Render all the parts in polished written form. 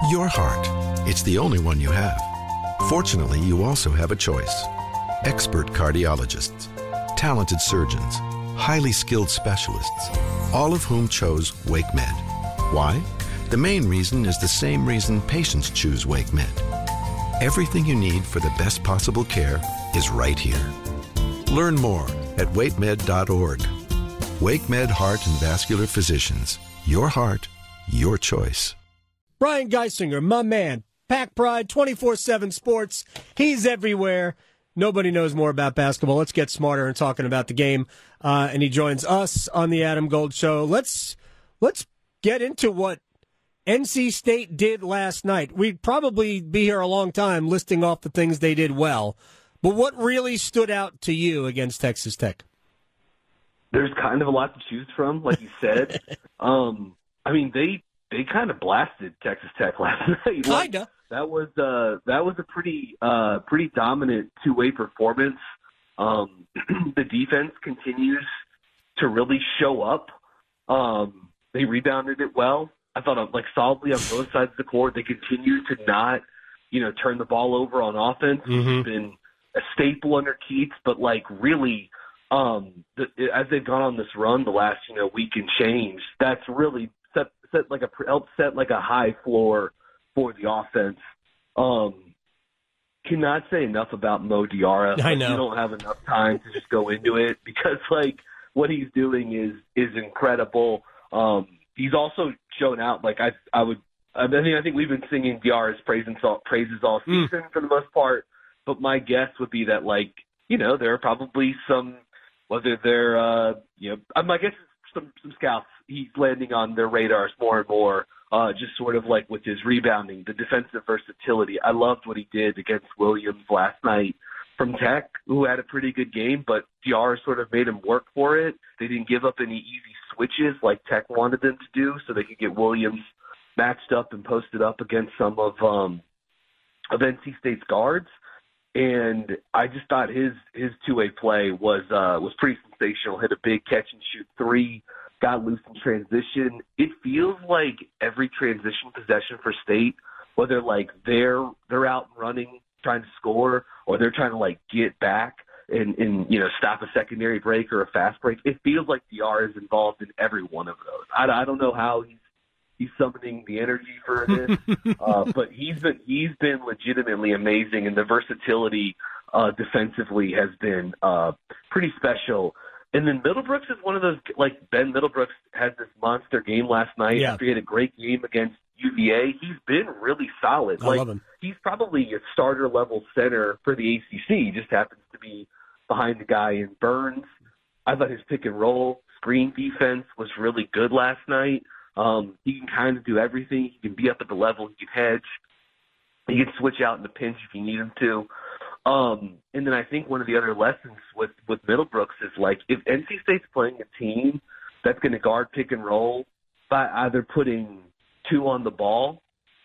Your heart. It's the only one you have. Fortunately, you also have a choice. Expert cardiologists, talented surgeons, highly skilled specialists, all of whom chose WakeMed. Why? The main reason is the same reason patients choose WakeMed. Everything you need for the best possible care is right here. Learn more at wakemed.org. WakeMed Heart and Vascular Physicians. Your heart, your choice. Brian Geisinger, my man, Pack Pride, 24/7 Sports. He's everywhere. Nobody knows more about basketball. Let's get smarter in talking about the game. And he joins us on the Adam Gold Show. Let's get into what NC State did last night. We'd probably be here a long time listing off the things they did well. But what really stood out to you against Texas Tech? There's kind of a lot to choose from, like you said. I mean, they kind of blasted Texas Tech last night. Kinda. That was a pretty dominant two-way performance. The defense continues to really show up. They rebounded it well. I thought solidly on both sides of the court. They continue to not, turn the ball over on offense. It's been a staple under Keats, but really, as they've gone on this run the last week and change, that's really helped set a high floor for the offense. Cannot say enough about Mo Diarra. I know. You don't have enough time to just go into it because what he's doing is incredible. He's also shown out. I think we've been singing Diarra's praises all season for the most part. But my guess would be that there are probably some, whether they're my guess is some scouts he's landing on their radars more and more. Just sort of with his rebounding, the defensive versatility. I loved what he did against Williams last night from Tech, who had a pretty good game, but Diarra sort of made him work for it. They didn't give up any easy switches like Tech wanted them to do, so they could get Williams matched up and posted up against some of NC State's guards. And I just thought his two-way play was pretty sensational. Hit a big catch-and-shoot three, got loose in transition. It feels like every transition possession for State, whether they're out and running trying to score or they're trying to get back and stop a secondary break or a fast break, it feels like Diarra is involved in every one of those. I don't know how he's summoning the energy for this, but he's been legitimately amazing, and the versatility defensively has been pretty special. And then Middlebrooks is one of those, Ben Middlebrooks had this monster game last night after he had a great game against UVA. He's been really solid. I love him. He's probably a starter-level center for the ACC. He just happens to be behind the guy in Burns. I thought his pick-and-roll screen defense was really good last night. He can kind of do everything. He can be up at the level. He can hedge. He can switch out in the pinch if you need him to. And then I think one of the other lessons with Middlebrooks is if NC State's playing a team that's going to guard pick and roll by either putting two on the ball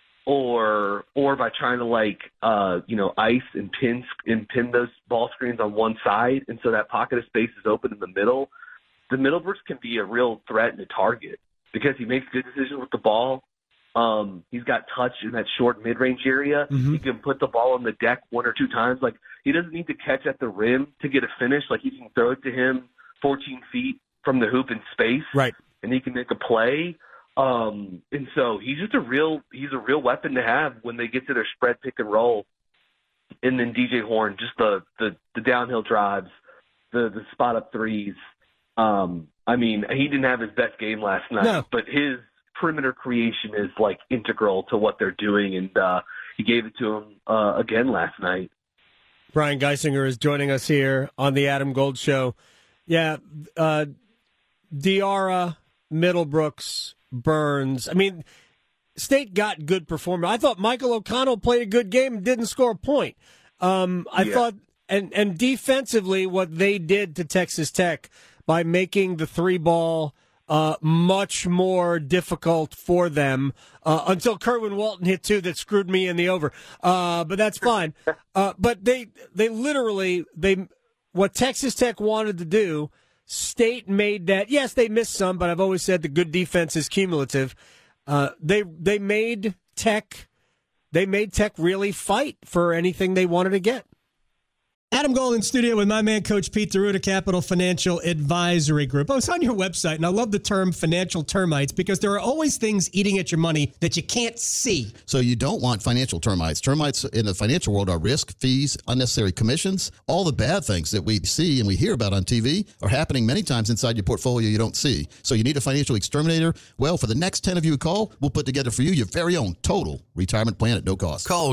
or by trying to ice and pin those ball screens on one side, and so that pocket of space is open in the middle. The Middlebrooks can be a real threat and a target because he makes good decisions with the ball. He's got touch in that short mid-range area. He can put the ball on the deck one or two times. He doesn't need to catch at the rim to get a finish. You can throw it to him 14 feet from the hoop in space, right? And he can make a play. And so he's a real weapon to have when they get to their spread pick and roll. And then DJ Horn, just the downhill drives, the spot up threes. He didn't have his best game last night, but his perimeter creation is integral to what they're doing, and he gave it to him again last night. Brian Geisinger is joining us here on the Adam Gold Show. Yeah, Diarra, Middlebrooks, Burns. State got good performance. I thought Michael O'Connell played a good game and didn't score a point. I thought, and defensively, what they did to Texas Tech by making the three ball much more difficult for them until Kerwin Walton hit two that screwed me in the over. But that's fine. But they literally what Texas Tech wanted to do, State made that. Yes, they missed some, but I've always said the good defense is cumulative. They made Tech they made Tech really fight for anything they wanted to get. Adam Gold in studio with my man, Coach Pete D'Arruda, Capital Financial Advisory Group. I was on your website, and I love the term financial termites because there are always things eating at your money that you can't see. So you don't want financial termites. Termites in the financial world are risk, fees, unnecessary commissions. All the bad things that we see and we hear about on TV are happening many times inside your portfolio you don't see. So you need a financial exterminator. Well, for the next 10 of you who call, we'll put together for you your very own total retirement plan at no cost. Call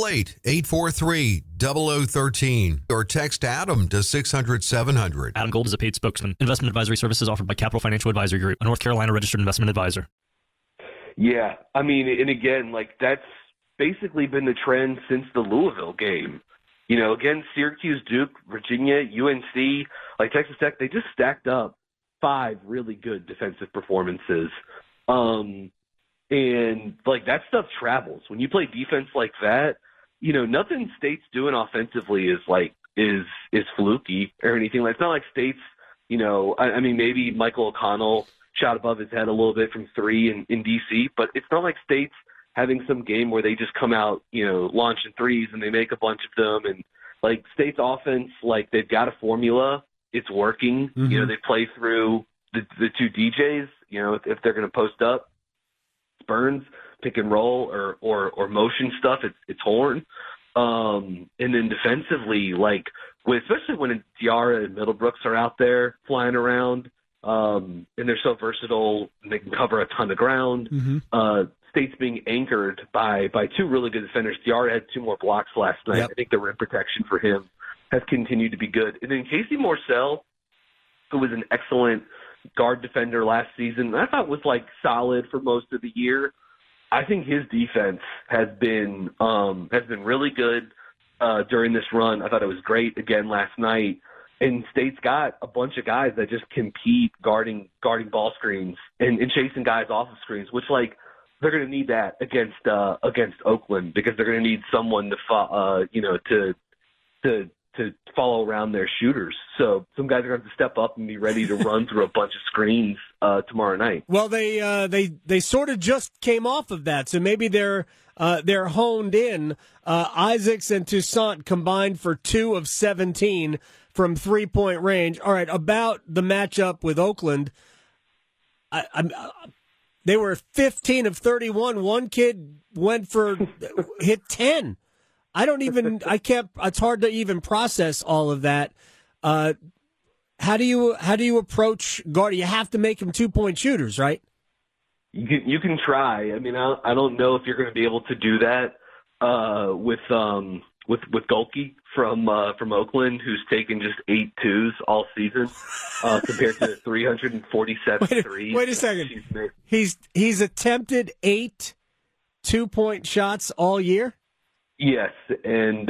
888-843-0013 or text Adam to 600-700. Adam Gold is a paid spokesman. Investment advisory services offered by Capital Financial Advisory Group, a North Carolina registered investment advisor. Yeah, I mean, and again, like that's basically been the trend since the Louisville game. You know, again, Syracuse, Duke, Virginia, UNC, like Texas Tech, they just stacked up 5 really good defensive performances. And like that stuff travels. When you play defense like that, you know, nothing State's doing offensively is fluky or anything. It's not like State's, you know, I mean, maybe Michael O'Connell shot above his head a little bit from 3 in DC, but it's not like State's having some game where they just come out, you know, launching threes and they make a bunch of them. And like State's offense, like they've got a formula. It's working. Mm-hmm. You know, they play through the 2 DJs, you know, if they're going to post up. Burns, pick and roll or motion stuff, it's Horn. And then defensively, like especially when Diarra and Middlebrooks are out there flying around, and they're so versatile and they can cover a ton of ground. Mm-hmm. State's being anchored by 2 really good defenders. Diarra had 2 more blocks last night. Yep. I think the rim protection for him has continued to be good. And then Casey Morsell, who was an excellent guard defender last season, I thought was like solid for most of the year. I think his defense has been really good during this run. I thought it was great again last night. And State's got a bunch of guys that just compete guarding ball screens and chasing guys off of screens, which like they're going to need that against Oakland because they're going to need someone to follow around their shooters. So some guys are going to have to step up and be ready to run through a bunch of screens tomorrow night. Well, they sort of just came off of that, so maybe they're honed in. Isaacs and Toussaint combined for 2 of 17 from 3-point range. All right, about the matchup with Oakland, they were 15 of 31. One kid hit 10. It's hard to even process all of that. How do you approach guard? You have to make them 2-point shooters, right? You can try. I mean, I don't know if you're going to be able to do that with Golke from Oakland, who's taken just 8 twos all season compared to 347 threes. Wait a second. He's attempted 8 2-point shots all year. Yes, and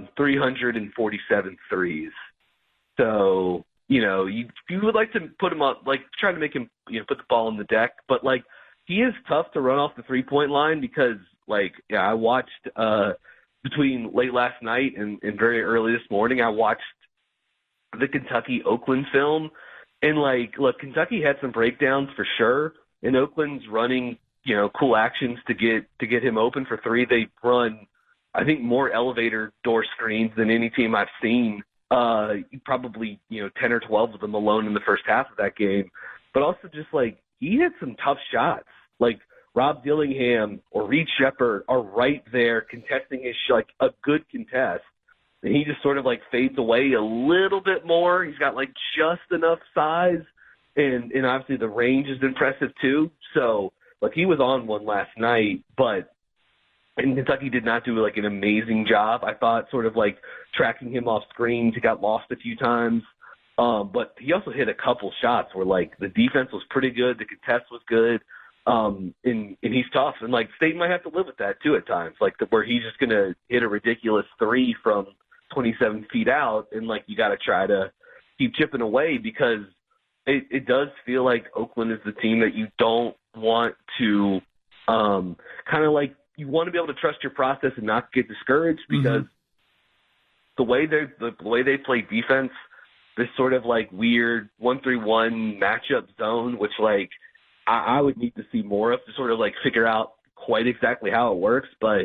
347 threes. So, you know, you would like to put him up, like try to make him, you know, put the ball in the deck. But, like, he is tough to run off the 3-point line because, like, I watched between late last night and very early this morning, I watched the Kentucky-Oakland film. And, like, look, Kentucky had some breakdowns for sure. And Oakland's running, you know, cool actions to get him open for 3. They run, I think, more elevator door screens than any team I've seen. Probably, you know, 10 or 12 of them alone in the first half of that game. But also just, like, he hit some tough shots. Like, Rob Dillingham or Reed Sheppard are right there contesting his shot, like a good contest. And he just sort of, like, fades away a little bit more. He's got, like, just enough size. And obviously the range is impressive, too. So, like, he was on one last night, but and Kentucky did not do, like, an amazing job. I thought sort of, like, tracking him off screens. He got lost a few times. But he also hit a couple shots where, like, the defense was pretty good. The contest was good. And he's tough. And, like, State might have to live with that, too, at times. Like, where he's just going to hit a ridiculous 3 from 27 feet out. And, like, you got to try to keep chipping away because it does feel like Oakland is the team that you don't want to kind of, like, you want to be able to trust your process and not get discouraged because the way they play defense, this sort of like weird 1-3-1 matchup zone, which like I would need to see more of to sort of like figure out quite exactly how it works. But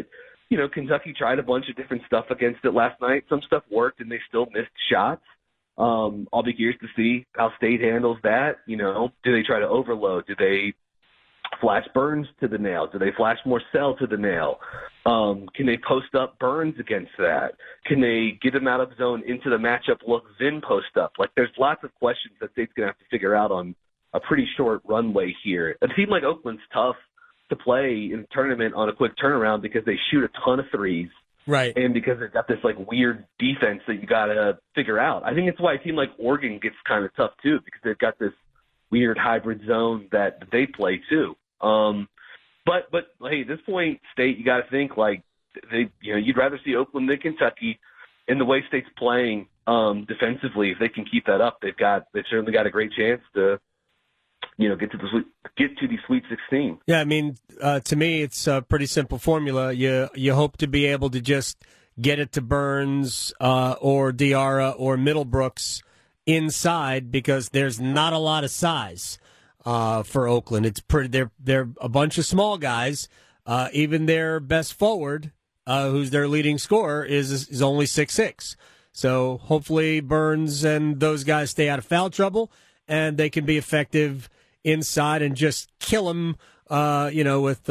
Kentucky tried a bunch of different stuff against it last night. Some stuff worked, and they still missed shots. I'll be curious to see how State handles that. Do they try to overload? Do they flash Burns to the nail? Do they flash Morsell to the nail? Can they post up Burns against that? Can they get him out of zone into the matchup look, then post up? Like, there's lots of questions that State's going to have to figure out on a pretty short runway here. A team like Oakland's tough to play in a tournament on a quick turnaround because they shoot a ton of threes. Right. And because they've got this weird defense that you got to figure out. I think it's why a team like Oregon gets kind of tough too, because they've got this weird hybrid zone that they play too. But hey, at this point, State, you got to think you'd rather see Oakland than Kentucky. In the way State's playing defensively, if they can keep that up, they've certainly got a great chance to get to the Sweet 16. Yeah, I mean, to me, it's a pretty simple formula. You hope to be able to just get it to Burns or Diarra or Middlebrooks inside, because there's not a lot of size for Oakland. It's pretty. They're a bunch of small guys. Even their best forward, who's their leading scorer, is only 6'6". So hopefully Burns and those guys stay out of foul trouble, and they can be effective inside and just kill him, with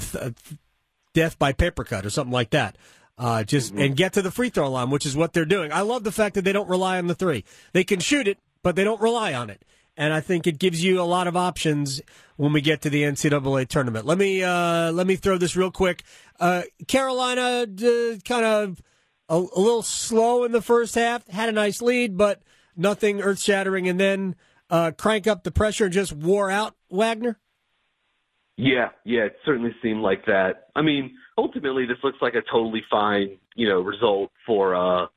death by paper cut or something like that. And get to the free throw line, which is what they're doing. I love the fact that they don't rely on the three. They can shoot it, but they don't rely on it. And I think it gives you a lot of options when we get to the NCAA tournament. Let me throw this real quick. Carolina kind of a little slow in the first half, had a nice lead, but nothing earth-shattering, and then crank up the pressure and just wore out Wagner? Yeah, it certainly seemed like that. I mean, ultimately, this looks like a totally fine, result for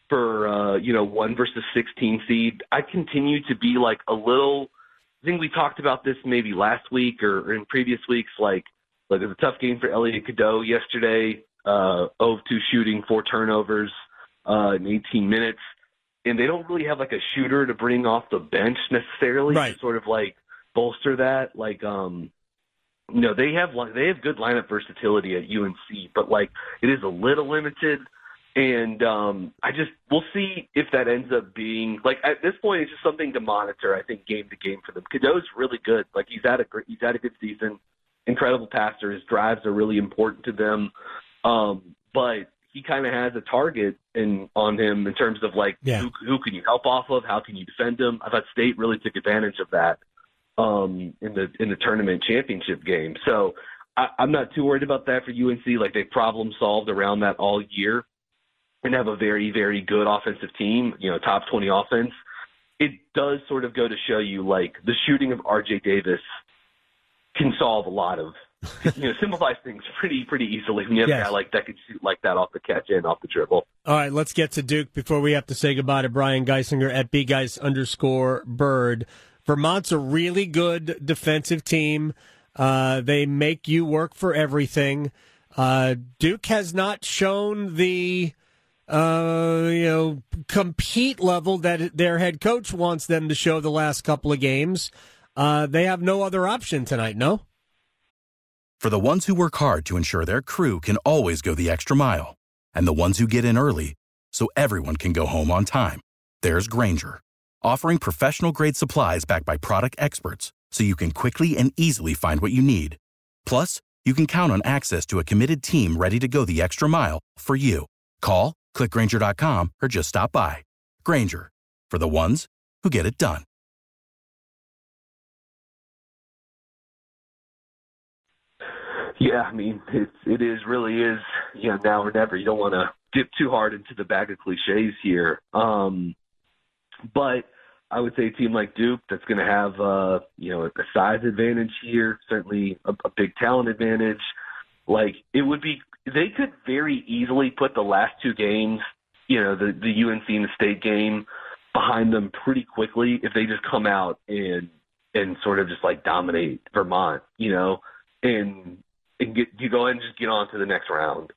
1 versus 16 seed. I continue to be a little. I think we talked about this maybe last week or in previous weeks. It was a tough game for Elliot Cadeau yesterday. 0 of 2 shooting, 4 turnovers in 18 minutes. And they don't really have a shooter to bring off the bench necessarily right. to sort of bolster that. They have good lineup versatility at UNC, but it is a little limited. And we'll see if that ends up being at this point, it's just something to monitor. I think game to game for them. Cadeau's really good. He's had a good season. Incredible passer. His drives are really important to them. But he kind of has a target on him in terms of who can you help off of? How can you defend him? I thought State really took advantage of that in the tournament championship game. So I'm not too worried about that for UNC. They problem solved around that all year and have a very, very good offensive team, top 20 offense. It does sort of go to show you the shooting of RJ Davis can solve a lot of simplifies things pretty easily when you have a guy that could shoot like that off the catch and off the dribble. All right, let's get to Duke before we have to say goodbye to Brian Geisinger at @bgeis_bird. Vermont's a really good defensive team. They make you work for everything. Duke has not shown the compete level that their head coach wants them to show the last couple of games. They have no other option tonight, no? For the ones who work hard to ensure their crew can always go the extra mile, and the ones who get in early so everyone can go home on time, there's Grainger, offering professional-grade supplies backed by product experts so you can quickly and easily find what you need. Plus, you can count on access to a committed team ready to go the extra mile for you. Call, click Grainger.com, or just stop by. Grainger, for the ones who get it done. Yeah, I mean, it really is, now or never. You don't want to dip too hard into the bag of cliches here. But I would say a team like Duke that's going to have, a size advantage here, certainly a big talent advantage. They could very easily put the last 2 games, the UNC and the State game behind them pretty quickly if they just come out and sort of just dominate Vermont, and you go ahead and just get on to the next round.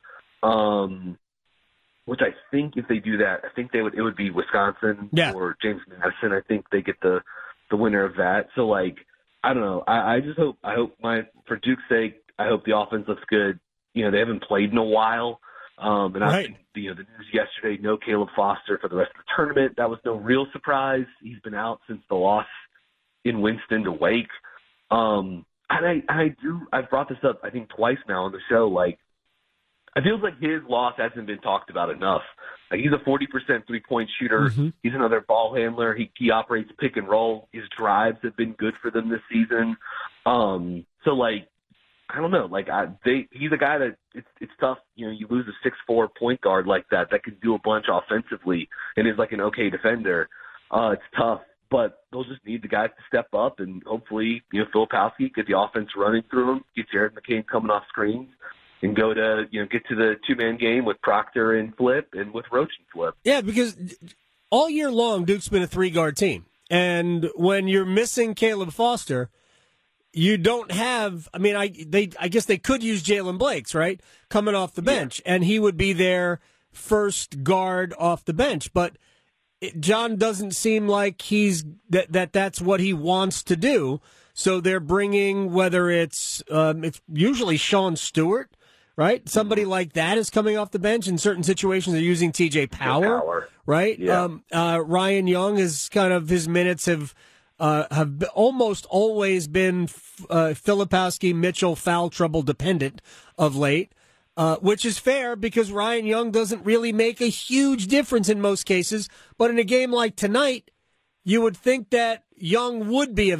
Which I think if they do that, I think it would be Wisconsin or James Madison. I think they get the winner of that. So I don't know. I hope for Duke's sake, I hope the offense looks good. they haven't played in a while. And right. I think the news yesterday, no Caleb Foster for the rest of the tournament. That was no real surprise. He's been out since the loss in Winston to Wake. And I've brought this up, I think, twice now on the show. Like, it feels like his loss hasn't been talked about enough. Like, he's a 40% 3-point shooter. Mm-hmm. He's another ball handler. He operates pick and roll. His drives have been good for them this season. So, like, I don't know. Like, he's a guy that it's tough. You lose a 6'4" point guard like that can do a bunch offensively and is like an okay defender. It's tough, but they'll just need the guys to step up, and hopefully, Filipowski get the offense running through him, get Jared McCain coming off screens, and go to get to the 2-man game with Proctor and Flip and with Roach and Flip. Yeah, because all year long Duke's been a 3-guard team, and when you're missing Caleb Foster, you don't have. I mean, I guess they could use Jalen Blakes, right, coming off the bench, and he would be their first guard off the bench. But John doesn't seem like that's what he wants to do. So they're bringing, whether it's usually Sean Stewart, right? Somebody like that is coming off the bench. In certain situations, they're using T.J. Power, right? Yeah. Ryan Young is kind of, his minutes have almost always been Filipowski, Mitchell, foul trouble dependent of late, which is fair because Ryan Young doesn't really make a huge difference in most cases. But in a game like tonight, you would think that Young would be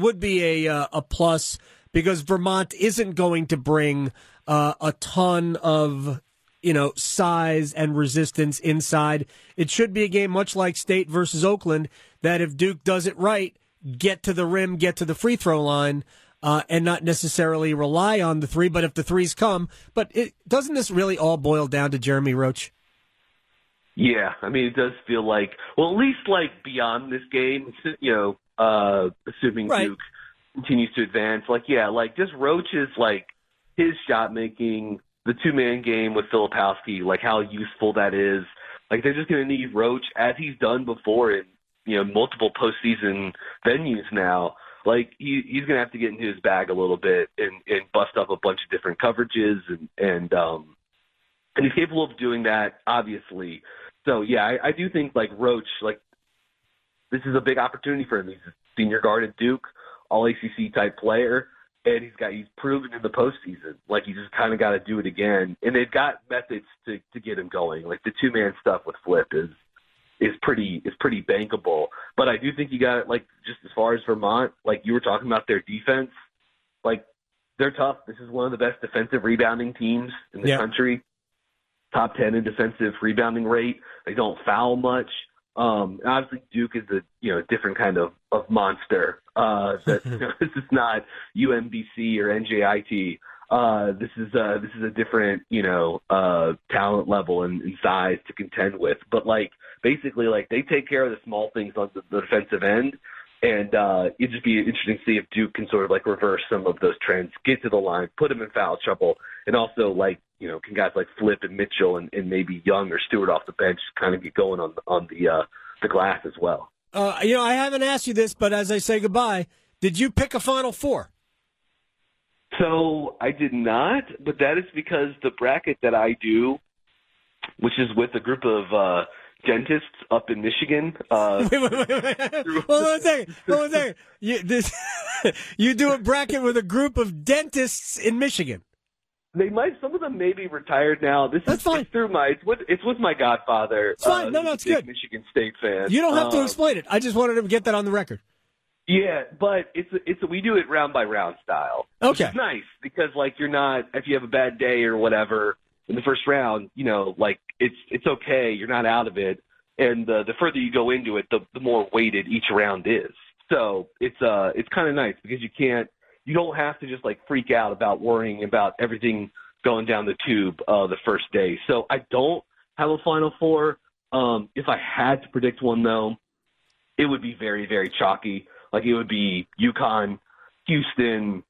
a plus because Vermont isn't going to bring a ton of size and resistance inside. It should be a game much like State versus Oakland that if Duke does it right, get to the rim, get to the free throw line, and not necessarily rely on the three, but if the threes come. But doesn't this really all boil down to Jeremy Roach? Yeah, I mean, it does feel like, well, at least like beyond this game, assuming right. Duke continues to advance, just Roach's, his shot making, the 2-man game with Filipowski, how useful that is. Like, they're just going to need Roach, as he's done before in, multiple postseason venues now. Like, he's going to have to get into his bag a little bit and bust up a bunch of different coverages, and he's capable of doing that, obviously. So, yeah, I do think, Roach, this is a big opportunity for him. He's a senior guard at Duke, all-ACC type player, and he's proven in the postseason. You just kind of got to do it again. And they've got methods to get him going. The 2-man stuff with Flip is pretty bankable. But I do think you got it, just as far as Vermont, you were talking about their defense, they're tough. This is one of the best defensive rebounding teams in the country. Top 10 in defensive rebounding rate. They don't foul much. Obviously Duke is a different kind of monster. This is not UMBC or NJIT. This is a different, talent level and size to contend with. But basically they take care of the small things on the defensive end. And it'd just be interesting to see if Duke can sort of reverse some of those trends, get to the line, put them in foul trouble, and also can guys like Flip and Mitchell and maybe Young or Stewart off the bench kind of get going on the glass as well. I haven't asked you this, but as I say goodbye, did you pick a Final Four? So I did not, but that is because the bracket that I do, which is with a group of dentists up in Michigan. Wait. Hold on a second. You do a bracket with a group of dentists in Michigan. They might. Some of them may be retired now. That's fine. It's with my godfather. It's fine. No, it's good. Michigan State fan. You don't have to explain it. I just wanted to get that on the record. Yeah, but we do it round by round style. Okay. Which is nice because you're not, if you have a bad day or whatever in the first round, it's okay. You're not out of it. And the further you go into it, the more weighted each round is. So it's kind of nice because you don't have to just freak out about worrying about everything going down the tube the first day. So I don't have a Final Four. If I had to predict one though, it would be very, very chalky. It would be UConn, Houston,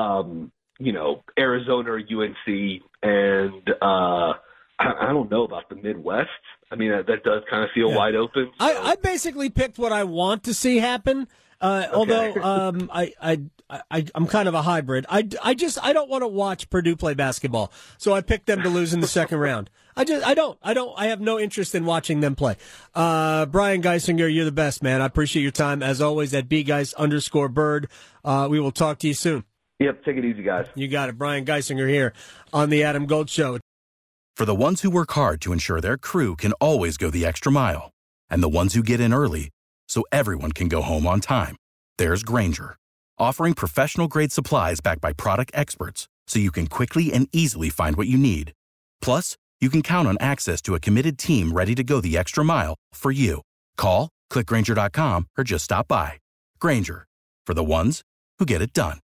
Arizona or UNC, and I don't know about the Midwest. I mean, that does kind of feel wide open. So. I basically picked what I want to see happen. Although I'm kind of a hybrid. I don't want to watch Purdue play basketball, so I picked them to lose in the second round. I have no interest in watching them play. Brian Geisinger, you're the best, man. I appreciate your time as always at bgeis_bird. We will talk to you soon. Yep, take it easy, guys. You got it. Brian Geisinger here on the Adam Gold Show. For the ones who work hard to ensure their crew can always go the extra mile, and the ones who get in early so everyone can go home on time, there's Grainger, offering professional-grade supplies backed by product experts so you can quickly and easily find what you need. Plus, you can count on access to a committed team ready to go the extra mile for you. Call, click Grainger.com, or just stop by. Grainger, for the ones who get it done.